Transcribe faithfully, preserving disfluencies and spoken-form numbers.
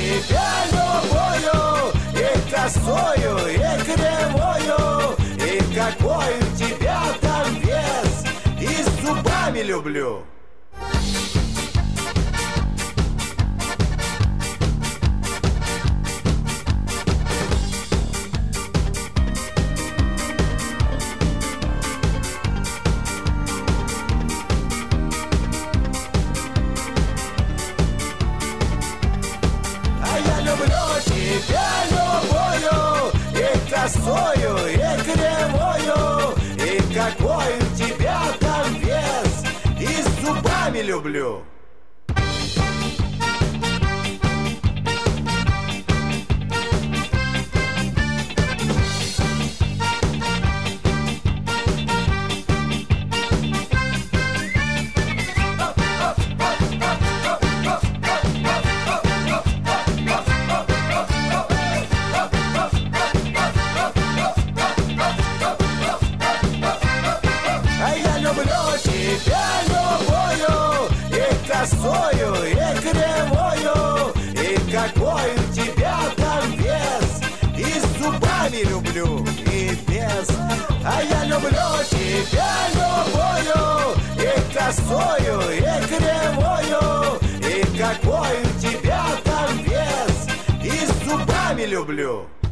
тебя любую, и косою, и кривую, и какой у тебя там вес, и с зубами люблю. Тебя любую, и косою, и кривую, и какой у тебя там вес, и с зубами люблю. Тебя любую, и косою, и кривую, и какой у тебя там вес, и с зубами люблю, и без. А я люблю тебя любую, и косою, и кривую, и какой у тебя там вес, и с зубами люблю.